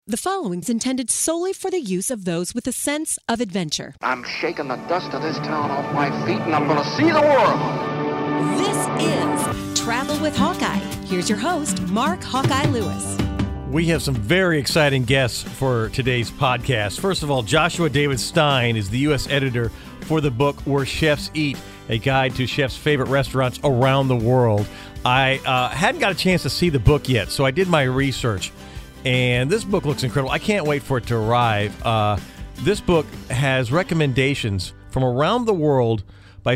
The following is intended solely for the use of those with a sense of adventure. I'm shaking the dust of this town off my feet, and I'm going to see the world. This is Travel with Hawkeye. Here's your host, Mark Hawkeye Lewis. We have some very exciting guests for today's podcast. First of all, Joshua David Stein is the U.S. editor for the book Where Chefs Eat, a guide to chefs' favorite restaurants around the world. I hadn't got a chance to see the book yet, so I did my research. And this book looks incredible. I can't wait for it to arrive. This book has recommendations from around the world by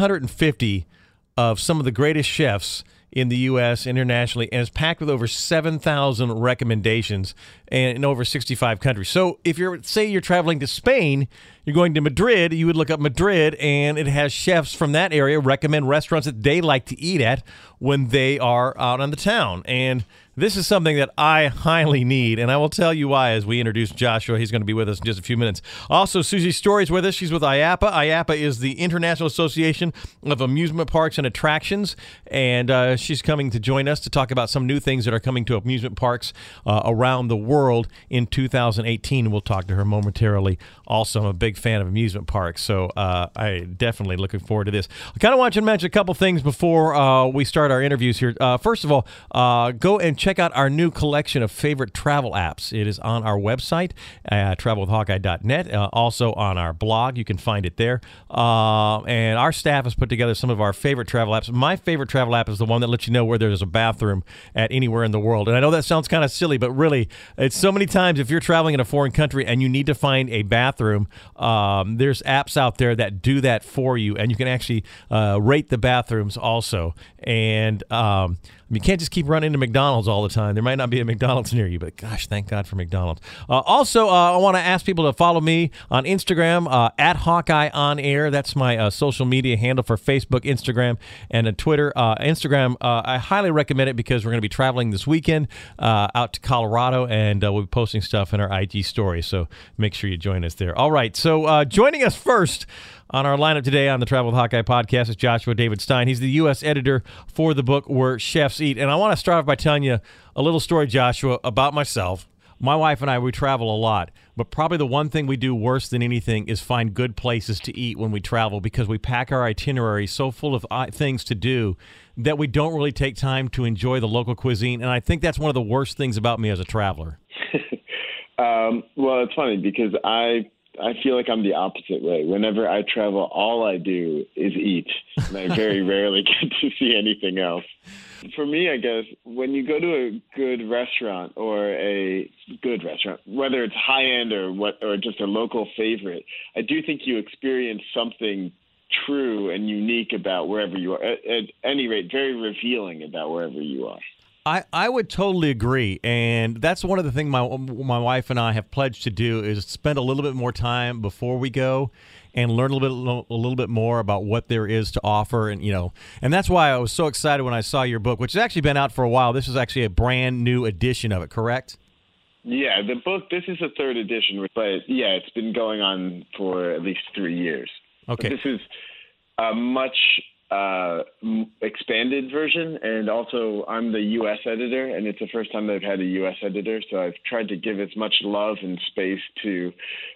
650 of some of the greatest chefs in the U.S., internationally, and it's packed with over 7,000 recommendations and in over 65 countries. So if you're traveling to Spain, you're going to Madrid, you would look up Madrid, and it has chefs from that area recommend restaurants that they like to eat at when they are out on the town. And this is something that I highly need, and I will tell you why as we introduce Joshua. He's going to be with us in just a few minutes. Also, Susie Story is with us. She's with IAAPA. IAAPA is the International Association of Amusement Parks and Attractions, and she's coming to join us to talk about some new things that are coming to amusement parks around the world in 2018. We'll talk to her momentarily. Also, I'm a big fan of amusement parks, so I definitely looking forward to this. I kind of want you to mention a couple things before we start our interviews here. First of all, go and check out our new collection of favorite travel apps. It is on our website, travelwithhawkeye.net. Also on our blog, you can find it there. And our staff has put together some of our favorite travel apps. My favorite travel app is the one that lets you know where there's a bathroom at anywhere in the world. And I know that sounds kind of silly, but really, it's so many times if you're traveling in a foreign country and you need to find a bathroom, there's apps out there that do that for you, and you can actually rate the bathrooms also. And you can't just keep running into McDonald's all the time. There might not be a McDonald's near you, but gosh, thank God for McDonald's. Also, I want to ask people to follow me on Instagram, at Hawkeye On Air. That's my social media handle for Facebook, Instagram, and Twitter. Instagram, I highly recommend it because we're going to be traveling this weekend out to Colorado, and we'll be posting stuff in our IG story, so make sure you join us there. All right, so joining us first on our lineup today on the Travel with Hawkeye podcast is Joshua David Stein. He's the U.S. editor for the book Where Chefs Eat. And I want to start off by telling you a little story, Joshua, about myself. My wife and I, we travel a lot, but probably the one thing we do worse than anything is find good places to eat when we travel, because we pack our itinerary so full of things to do that we don't really take time to enjoy the local cuisine. And I think that's one of the worst things about me as a traveler. Well, it's funny because I feel like I'm the opposite way. Whenever I travel, all I do is eat, and I very rarely get to see anything else. For me, I guess, when you go to a good restaurant, whether it's high-end or just a local favorite, I do think you experience something true and unique about wherever you are. At any rate, very revealing about wherever you are. I would totally agree, and that's one of the things my wife and I have pledged to do is spend a little bit more time before we go and learn a little bit more about what there is to offer, and that's why I was so excited when I saw your book, which has actually been out for a while. This is actually a brand new edition of it, correct? Yeah, the book, this is the third edition, but yeah, it's been going on for at least 3 years. Okay. But this is a much expanded version, and also I'm the U.S. editor, and it's the first time I've had a U.S. editor, so I've tried to give as much love and space to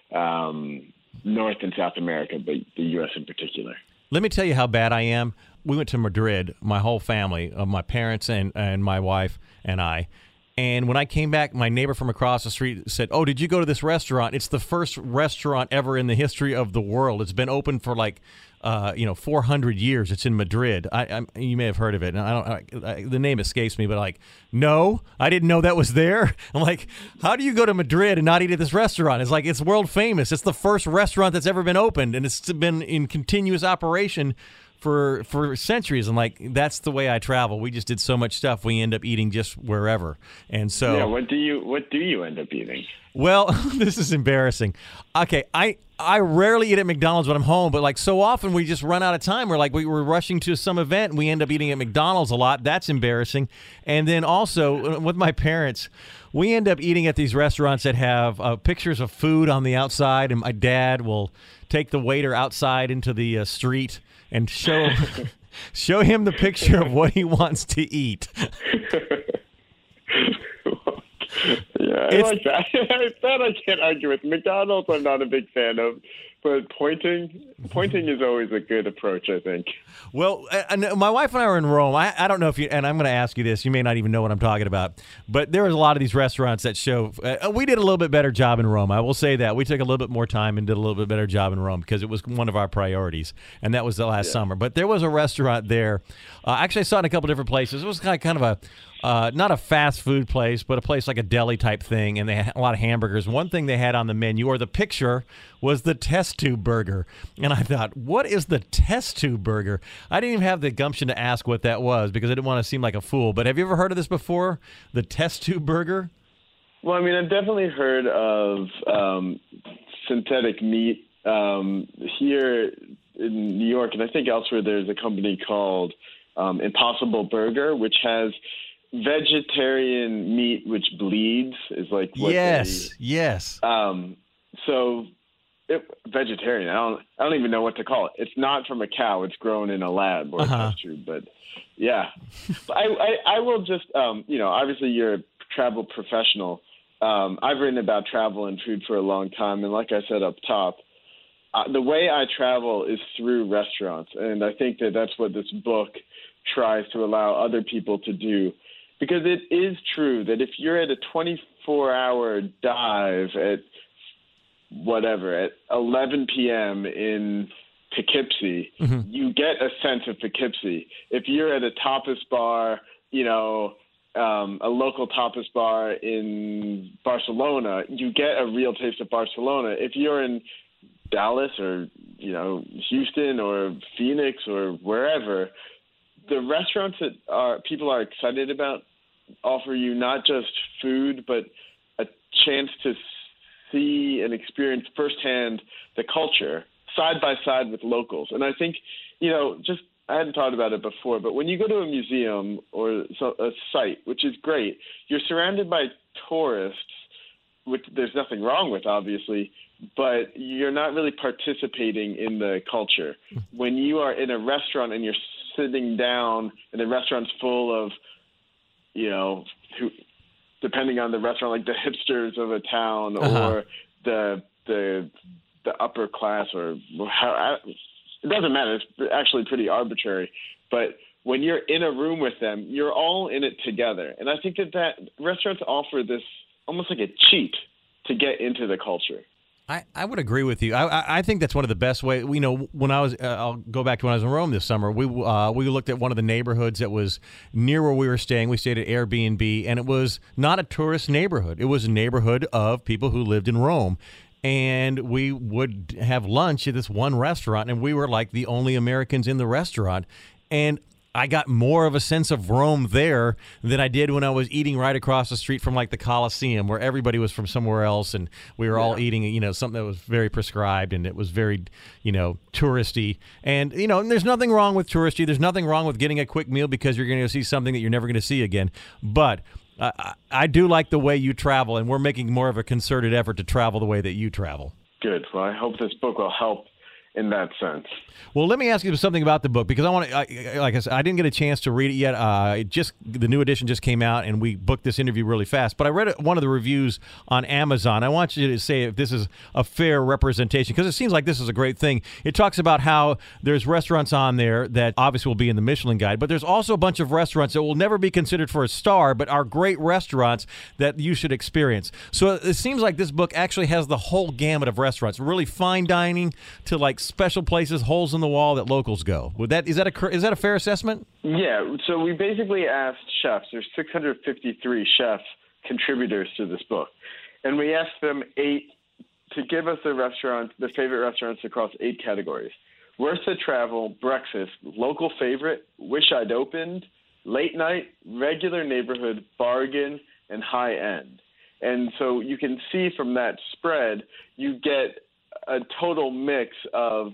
North and South America, but the U.S. in particular. Let me tell you how bad I am. We went to Madrid, my whole family, my parents and my wife and I. And when I came back, my neighbor from across the street said, "Oh, did you go to this restaurant? It's the first restaurant ever in the history of the world. It's been open for 400 years. It's in Madrid. You may have heard of it. And the name escapes me, but no, I didn't know that was there. I'm like, how do you go to Madrid and not eat at this restaurant? It's like, it's world famous. It's the first restaurant that's ever been opened, and it's been in continuous operation for centuries. And that's the way I travel. We just did so much stuff. We end up eating just wherever. And so, yeah, what do you end up eating? Well, this is embarrassing. Okay, I rarely eat at McDonald's when I'm home, but so often we just run out of time. We were rushing to some event and we end up eating at McDonald's a lot. That's embarrassing. And then also with my parents, we end up eating at these restaurants that have pictures of food on the outside, and my dad will take the waiter outside into the street and show him the picture of what he wants to eat. Yeah, I like that. That I can't argue with. McDonald's I'm not a big fan of, but pointing is always a good approach, I think. Well, my wife and I were in Rome. I don't know if you, and I'm going to ask you this, you may not even know what I'm talking about, but there was a lot of these restaurants that show, we did a little bit better job in Rome. I will say that. We took a little bit more time and did a little bit better job in Rome because it was one of our priorities, and that was the last summer. But there was a restaurant there. Actually, I saw it in a couple different places. It was kind of a, not a fast food place, but a place like a deli type thing, and they had a lot of hamburgers. One thing they had on the menu, or the picture, was the test tube burger. And I thought, what is the test tube burger? I didn't even have the gumption to ask what that was because I didn't want to seem like a fool. But have you ever heard of this before, the test tube burger? Well, I mean, I've definitely heard of synthetic meat here in New York, and I think elsewhere there's a company called Impossible Burger, which has vegetarian meat which bleeds, is like what yes. So vegetarian, I don't even know what to call it. It's not from a cow, it's grown in a lab or a test tube, but yeah. But I will just obviously you're a travel professional. I've written about travel and food for a long time, and like I said up top, the way I travel is through restaurants, and I think that's what this book tries to allow other people to do. Because it is true that if you're at a 24-hour dive at 11 p.m. in Poughkeepsie, you get a sense of Poughkeepsie. If you're at a tapas bar, a local tapas bar in Barcelona, you get a real taste of Barcelona. If you're in Dallas or, Houston or Phoenix or wherever, the restaurants that people are excited about offer you not just food, but a chance to see and experience firsthand the culture side by side with locals. And I think, I hadn't thought about it before, but when you go to a museum or a site, which is great, you're surrounded by tourists, which there's nothing wrong with, obviously, but you're not really participating in the culture. When you are in a restaurant and you're sitting down and the restaurant's full of, who, depending on the restaurant, like the hipsters of a town or the upper class, or how, it doesn't matter. It's actually pretty arbitrary. But when you're in a room with them, you're all in it together. And I think that restaurants offer this almost like a cheat to get into the culture. I would agree with you. I think that's one of the best ways. When I was, I'll go back to when I was in Rome this summer. We looked at one of the neighborhoods that was near where we were staying. We stayed at Airbnb, and it was not a tourist neighborhood. It was a neighborhood of people who lived in Rome. And we would have lunch at this one restaurant, and we were like the only Americans in the restaurant. And I got more of a sense of Rome there than I did when I was eating right across the street from like the Colosseum, where everybody was from somewhere else, and we were all eating, something that was very prescribed, and it was very, touristy. And, there's nothing wrong with touristy. There's nothing wrong with getting a quick meal because you're going to see something that you're never going to see again. But I do like the way you travel, and we're making more of a concerted effort to travel the way that you travel. Good. Well, I hope this book will help in that sense. Well, let me ask you something about the book, because I want to, like I said, I didn't get a chance to read it yet. The new edition just came out, and we booked this interview really fast. But I read one of the reviews on Amazon. I want you to say if this is a fair representation, because it seems like this is a great thing. It talks about how there's restaurants on there that obviously will be in the Michelin Guide, but there's also a bunch of restaurants that will never be considered for a star, but are great restaurants that you should experience. So it seems like this book actually has the whole gamut of restaurants, really fine dining to like special places, holes in the wall that locals go. Is that a fair assessment? Yeah. So we basically asked chefs. There's 653 chef contributors to this book, and we asked them 8 to give us their favorite restaurants across 8 categories: worth to travel, breakfast, local favorite, wish I'd opened, late night, regular neighborhood, bargain, and high end. And so you can see from that spread, you get a total mix of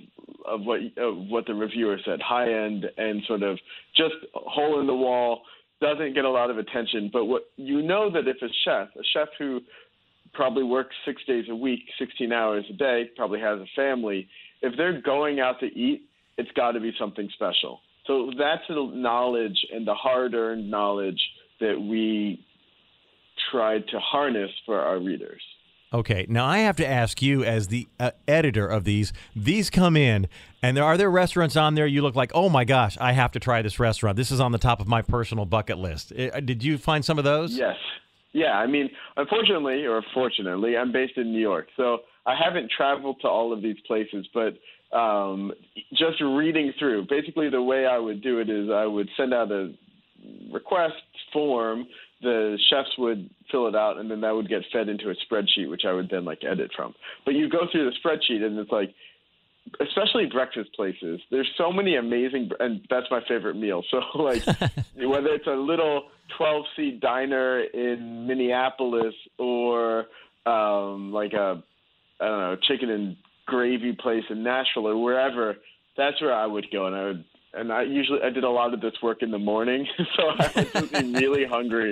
what the reviewer said, high end and sort of just hole in the wall, doesn't get a lot of attention. But that if a chef who probably works 6 days a week, 16 hours a day, probably has a family, if they're going out to eat, it's got to be something special. So that's the knowledge and the hard-earned knowledge that we tried to harness for our readers. Okay, now I have to ask you, as the editor of these come in, and are there restaurants on there you look like, oh my gosh, I have to try this restaurant. This is on the top of my personal bucket list. Did you find some of those? Yes. Yeah, I mean, unfortunately, or fortunately, I'm based in New York, so I haven't traveled to all of these places, but just reading through, basically the way I would do it is I would send out a request form, the chefs would fill it out, and then that would get fed into a spreadsheet, which I would then edit from. But you go through the spreadsheet, and it's especially breakfast places, there's so many amazing, and that's my favorite meal. So whether it's a little 12-seat diner in Minneapolis or chicken and gravy place in Nashville or wherever, that's where I would go. And I did a lot of this work in the morning, so I would just be really hungry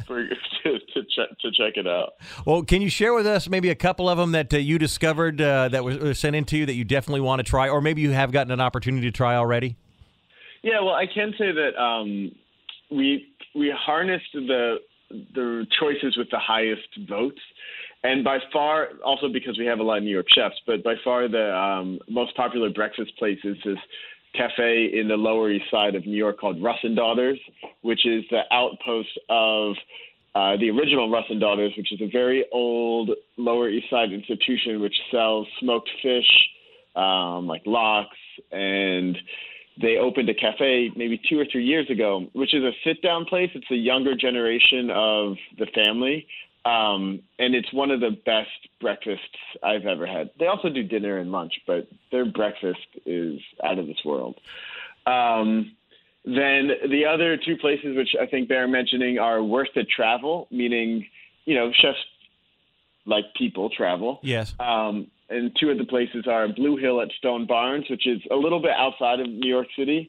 to check it out. Well, can you share with us maybe a couple of them that you discovered that were sent in to you that you definitely want to try, or maybe you have gotten an opportunity to try already? Yeah, well, I can say that we harnessed the choices with the highest votes. And by far, also because we have a lot of New York chefs, but by far the most popular breakfast place is this cafe in the Lower East Side of New York called Russ and Daughters, which is the outpost of the original Russ and Daughters, which is a very old Lower East Side institution which sells smoked fish, like lox, and they opened a cafe maybe 2 or 3 years ago, which is a sit-down place. It's the younger generation of the family. And it's one of the best breakfasts I've ever had. They also do dinner and lunch, but their breakfast is out of this world. Then the other two places which I think bear mentioning are Worsted Travel, meaning, chefs like people travel. Yes. And two of the places are Blue Hill at Stone Barns, which is a little bit outside of New York City,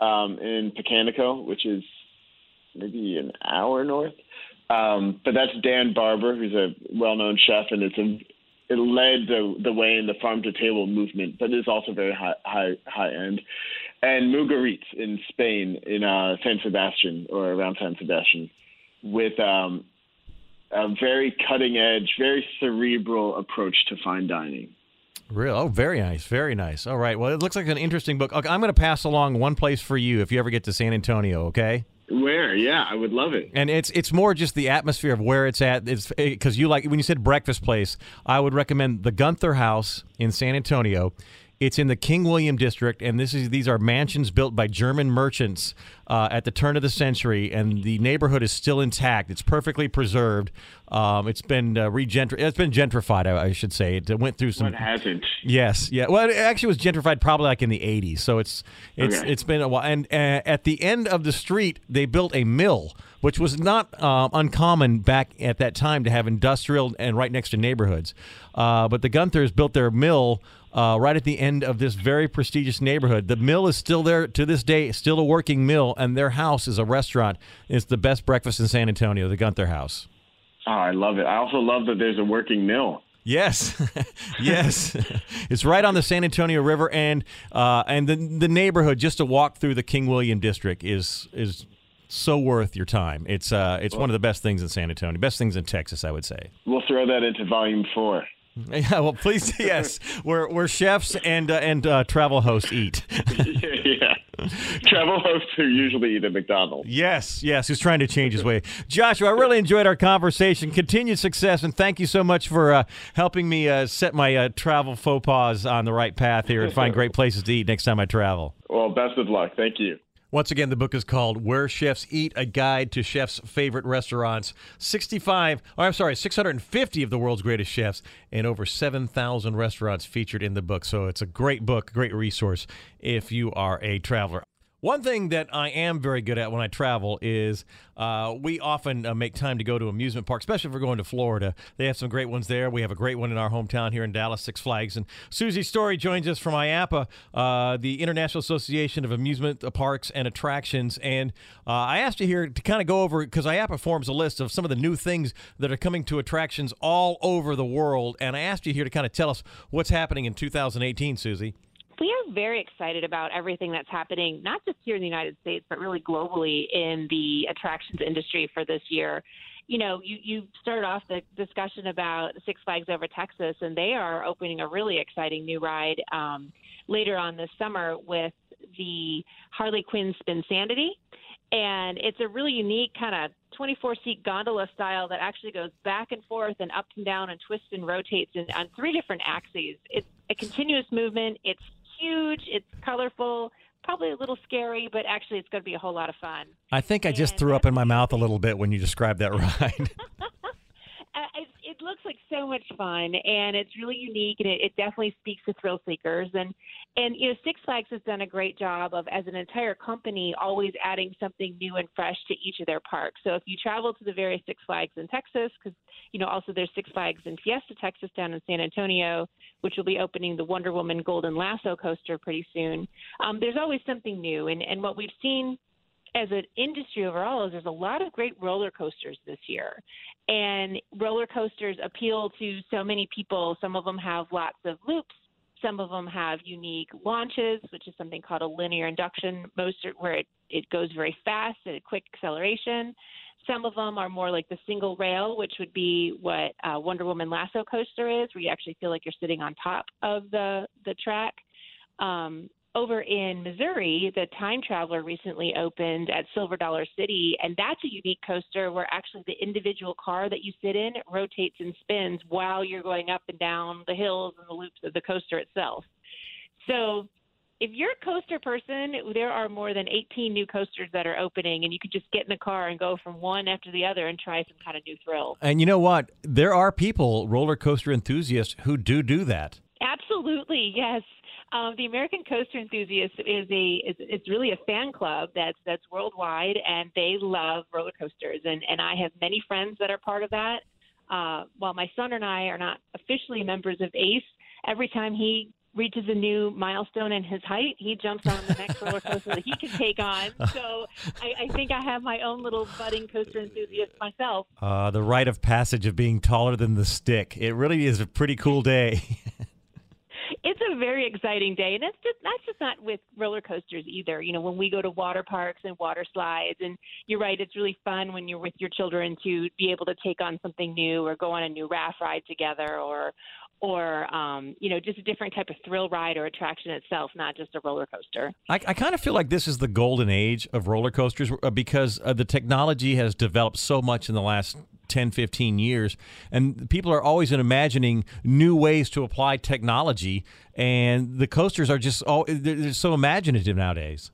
in Pecanico, which is maybe an hour north. But that's Dan Barber, who's a well-known chef, and it led the way in the farm-to-table movement, but it's also very high-end. And Mugaritz in Spain, in San Sebastian, or around San Sebastian, with a very cutting-edge, very cerebral approach to fine dining. Real? Oh, very nice, very nice. All right, well, it looks like an interesting book. Okay, I'm going to pass along one place for you if you ever get to San Antonio, okay? Where? Yeah, I would love it. And it's more just the atmosphere of where it's at. It's because when you said breakfast place, I would recommend the Gunther House in San Antonio. It's in the King William district, and these are mansions built by German merchants at the turn of the century, and the neighborhood is still intact. It's perfectly preserved. It's been gentrified, I should say. It went through some. What hasn't? Yes, yeah. Well, it actually was gentrified probably in the 80s, so it's been a while. And at the end of the street, they built a mill, which was not uncommon back at that time to have industrial and right next to neighborhoods. But the Gunthers built their mill right at the end of this very prestigious neighborhood. The mill is still there to this day, still a working mill, and their house is a restaurant. It's the best breakfast in San Antonio, the Gunther House. Oh, I love it. I also love that there's a working mill. Yes, yes. It's right on the San Antonio River, and the neighborhood, just to walk through the King William district is so worth your time. It's one of the best things in San Antonio, best things in Texas, I would say. We'll throw that into Volume 4. Yeah, well, please, yes. Where chefs and travel hosts eat. Yeah. Travel hosts who usually eat at McDonald's. Yes, who's trying to change his way. Joshua, I really enjoyed our conversation. Continued success, and thank you so much for helping me set my travel faux pas on the right path here and find great places to eat next time I travel. Well, best of luck. Thank you. Once again, the book is called Where Chefs Eat, a guide to chefs' favorite restaurants. 650 of the world's greatest chefs and over 7,000 restaurants featured in the book. So it's a great book, great resource if you are a traveler. One thing that I am very good at when I travel is we often make time to go to amusement parks, especially if we're going to Florida. They have some great ones there. We have a great one in our hometown here in Dallas, Six Flags. And Susie Story joins us from IAAPA, the International Association of Amusement Parks and Attractions. And I asked you here to kind of go over, because IAAPA forms a list of some of the new things that are coming to attractions all over the world. And I asked you here to kind of tell us what's happening in 2018, Susie. We are very excited about everything that's happening, not just here in the United States, but really globally in the attractions industry for this year. you started off the discussion about Six Flags Over Texas, and they are opening a really exciting new ride later on this summer with the Harley Quinn Spinsanity. And it's a really unique kind of 24-seat gondola style that actually goes back and forth and up and down and twists and rotates on 3 different axes. It's a continuous movement. It's huge. It's colorful. Probably a little scary, but actually it's going to be a whole lot of fun. I think I just threw up in my mouth a little bit when you described that ride. It looks like so much fun, and it's really unique, and it definitely speaks to thrill seekers. And Six Flags has done a great job of, as an entire company, always adding something new and fresh to each of their parks. So if you travel to the various Six Flags in Texas, because also there's Six Flags in Fiesta, Texas, down in San Antonio, which will be opening the Wonder Woman Golden Lasso coaster pretty soon. There's always something new, and what we've seen as an industry overall is there's a lot of great roller coasters this year. And roller coasters appeal to so many people. Some of them have lots of loops. Some of them have unique launches, which is something called a linear induction, where it goes very fast at a quick acceleration. Some of them are more like the single rail, which would be what Wonder Woman Lasso coaster is, where you actually feel like you're sitting on top of the track. Over in Missouri, the Time Traveler recently opened at Silver Dollar City, and that's a unique coaster where actually the individual car that you sit in rotates and spins while you're going up and down the hills and the loops of the coaster itself. So if you're a coaster person, there are more than 18 new coasters that are opening, and you could just get in the car and go from one after the other and try some kind of new thrill. And you know what? There are people, roller coaster enthusiasts, who do that. Absolutely, yes. The American Coaster Enthusiast it's really a fan club that's worldwide, and they love roller coasters. And I have many friends that are part of that. While my son and I are not officially members of ACE, every time he reaches a new milestone in his height, he jumps on the next roller coaster that he can take on. So I think I have my own little budding coaster enthusiast myself. The rite of passage of being taller than the stick. It really is a pretty cool day. It's a very exciting day, and that's just not with roller coasters either. When we go to water parks and water slides, and you're right, it's really fun when you're with your children to be able to take on something new or go on a new raft ride together, or just a different type of thrill ride or attraction itself, not just a roller coaster. I kind of feel like this is the golden age of roller coasters because the technology has developed so much in the last 10, 15 years, and people are always imagining new ways to apply technology, and the coasters are just they're so imaginative nowadays.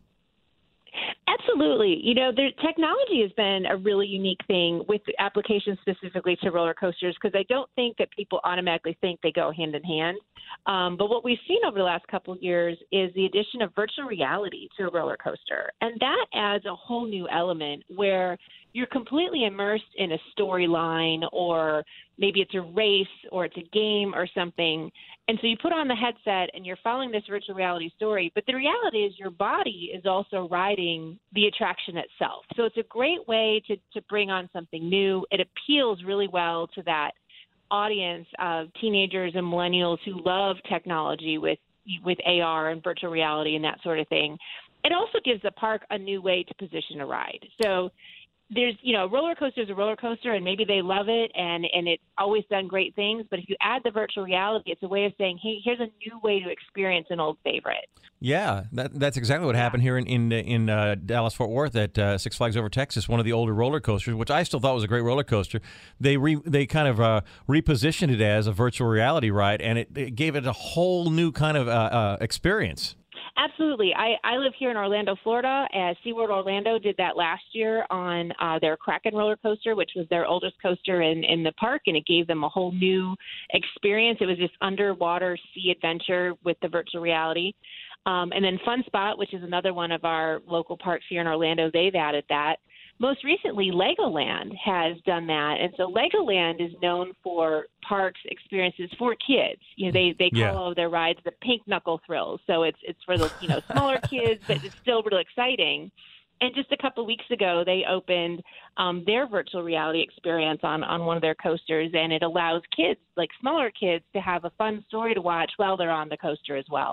Absolutely. Technology has been a really unique thing with applications specifically to roller coasters, because I don't think that people automatically think they go hand in hand. But what we've seen over the last couple of years is the addition of virtual reality to a roller coaster. And that adds a whole new element where you're completely immersed in a storyline, or maybe it's a race or it's a game or something. And so you put on the headset and you're following this virtual reality story. But the reality is your body is also riding the attraction itself. So it's a great way to bring on something new. It appeals really well to that audience of teenagers and millennials who love technology with AR and virtual reality and that sort of thing. It also gives the park a new way to position a ride. So there's, roller coaster is a roller coaster, and maybe they love it, and it's always done great things. But if you add the virtual reality, it's a way of saying, hey, here's a new way to experience an old favorite. Yeah, that's exactly what happened here in Dallas-Fort Worth at Six Flags Over Texas, one of the older roller coasters, which I still thought was a great roller coaster. They kind of repositioned it as a virtual reality ride, and it gave it a whole new kind of experience. Absolutely. I live here in Orlando, Florida. SeaWorld Orlando did that last year on their Kraken roller coaster, which was their oldest coaster in the park, and it gave them a whole new experience. It was this underwater sea adventure with the virtual reality. And then Fun Spot, which is another one of our local parks here in Orlando, they've added that. Most recently, Legoland has done that. And so Legoland is known for parks experiences for kids. They call all of their rides the pink knuckle thrills. So it's for the smaller kids, but it's still really exciting. And just a couple of weeks ago, they opened their virtual reality experience on one of their coasters, and it allows kids, like smaller kids, to have a fun story to watch while they're on the coaster as well.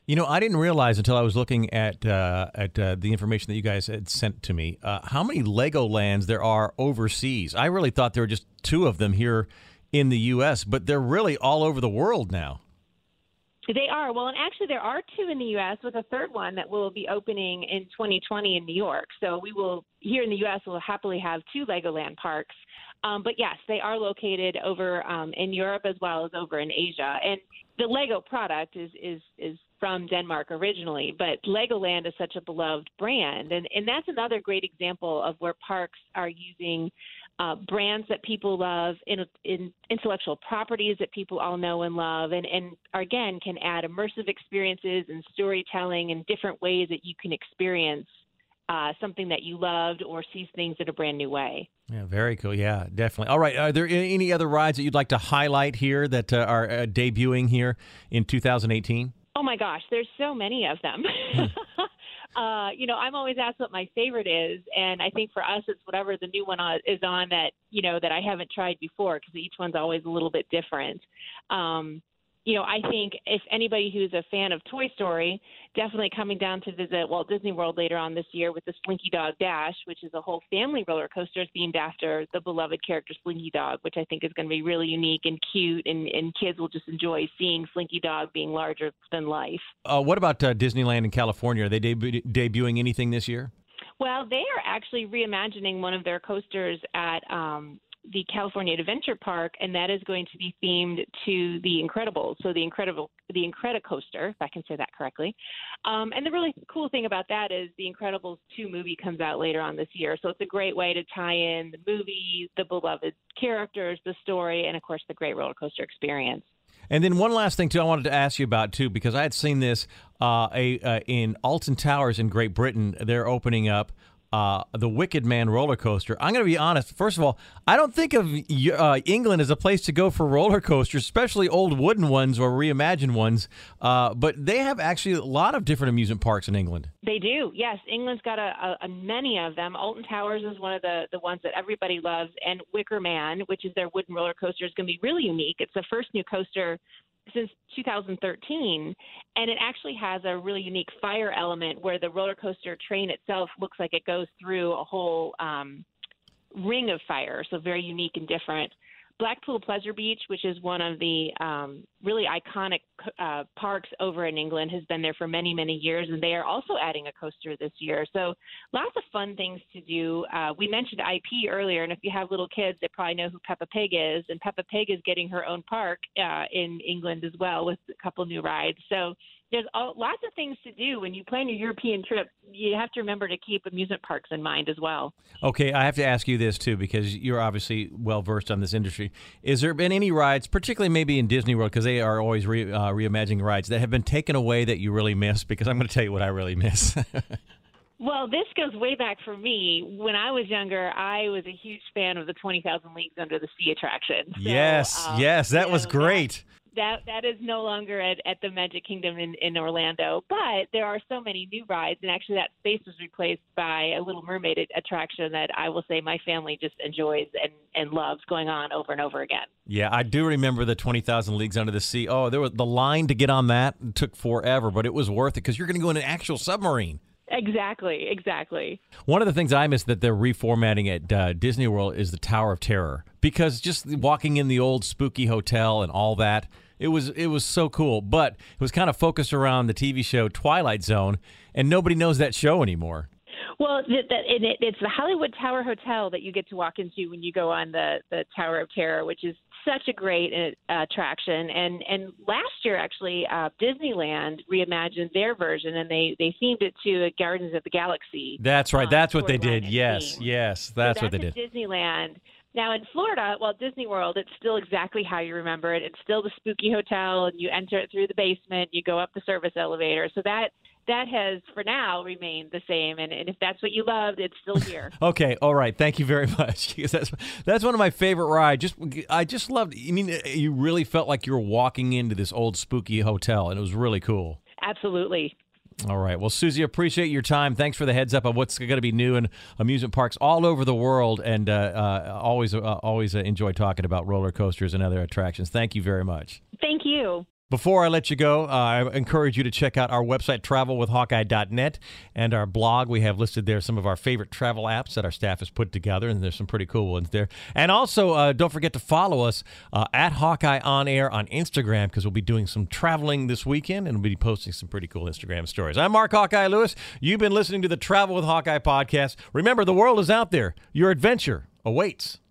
I didn't realize until I was looking at the information that you guys had sent to me how many Legolands there are overseas. I really thought there were just 2 of them here in the U.S., but they're really all over the world now. They are. Well, and actually there are 2 in the U.S. with a third one that will be opening in 2020 in New York. So we will, here in the U.S., we'll happily have 2 Legoland parks. But yes, they are located over in Europe as well as over in Asia. And the Lego product is from Denmark originally, but Legoland is such a beloved brand. And that's another great example of where parks are using brands that people love, in intellectual properties that people all know and love, and again, can add immersive experiences and storytelling and different ways that you can experience something that you loved or see things in a brand new way. Yeah, very cool. Yeah, definitely. All right. Are there any other rides that you'd like to highlight here that are debuting here in 2018? Oh, my gosh. There's so many of them. I'm always asked what my favorite is, and I think for us it's whatever the new one is on that, that I haven't tried before, because each one's always a little bit different. I think if anybody who's a fan of Toy Story, definitely coming down to visit Walt Disney World later on this year with the Slinky Dog Dash, which is a whole family roller coaster themed after the beloved character Slinky Dog, which I think is going to be really unique and cute, and kids will just enjoy seeing Slinky Dog being larger than life. What about Disneyland in California? Are they debuting anything this year? Well, they are actually reimagining one of their coasters at the California Adventure Park, and that is going to be themed to The Incredibles. So the Incredicoaster, if I can say that correctly. And the really cool thing about that is the Incredibles 2 movie comes out later on this year. So it's a great way to tie in the movie, the beloved characters, the story, and of course the great roller coaster experience. And then one last thing, too, I wanted to ask you about, too, because I had seen this in Alton Towers in Great Britain. They're opening up the Wicked Man roller coaster. I'm going to be honest. First of all, I don't think of England as a place to go for roller coasters, especially old wooden ones or reimagined ones. But they have actually a lot of different amusement parks in England. They do. Yes. England's got a many of them. Alton Towers is one of the ones that everybody loves. And Wicker Man, which is their wooden roller coaster, is going to be really unique. It's the first new coaster since 2013, and it actually has a really unique fire element where the roller coaster train itself looks like it goes through a whole ring of fire, so very unique and different. Blackpool Pleasure Beach, which is one of the really iconic parks over in England, has been there for many, many years, and they are also adding a coaster this year. So lots of fun things to do. We mentioned IP earlier, and if you have little kids, they probably know who Peppa Pig is, and Peppa Pig is getting her own park in England as well with a couple new rides. So there's lots of things to do when you plan your European trip. You have to remember to keep amusement parks in mind as well. Okay, I have to ask you this, too, because you're obviously well-versed on this industry. Is there been any rides, particularly maybe in Disney World, because they are always reimagining rides, that have been taken away that you really miss? Because I'm going to tell you what I really miss. Well, this goes way back for me. When I was younger, I was a huge fan of the 20,000 Leagues Under the Sea attraction. So, yes, that was great. That is no longer at the Magic Kingdom in Orlando, but there are so many new rides, and actually that space was replaced by a Little Mermaid attraction that I will say my family just enjoys and loves going on over and over again. Yeah, I do remember the 20,000 Leagues Under the Sea. Oh, there was the line to get on that. It took forever, but it was worth it because you're going to go in an actual submarine. Exactly. One of the things I miss that they're reformatting at Disney World is the Tower of Terror, because just walking in the old spooky hotel and all that, it was so cool. But it was kind of focused around the TV show Twilight Zone, and nobody knows that show anymore. Well, it's the Hollywood Tower Hotel that you get to walk into when you go on the Tower of Terror, which is such a great attraction. And last year, actually, Disneyland reimagined their version, and they themed it to Guardians of the Galaxy. That's right. That's what they did. Yes. That's what they did. Disneyland. Now, in Florida, Disney World, it's still exactly how you remember it. It's still the spooky hotel, and you enter it through the basement, you go up the service elevator. So that has, for now, remained the same. And if that's what you loved, it's still here. Okay, all right. Thank you very much. That's one of my favorite rides. I just loved it. I mean, you really felt like you were walking into this old spooky hotel, and it was really cool. Absolutely. All right. Well, Susie, appreciate your time. Thanks for the heads up on what's going to be new in amusement parks all over the world, and always enjoy talking about roller coasters and other attractions. Thank you very much. Thank you. Before I let you go, I encourage you to check out our website, travelwithhawkeye.net, and our blog. We have listed there some of our favorite travel apps that our staff has put together, and there's some pretty cool ones there. And also, don't forget to follow us at Hawkeye On Air on Instagram, because we'll be doing some traveling this weekend, and we'll be posting some pretty cool Instagram stories. I'm Mark Hawkeye Lewis. You've been listening to the Travel with Hawkeye podcast. Remember, the world is out there. Your adventure awaits.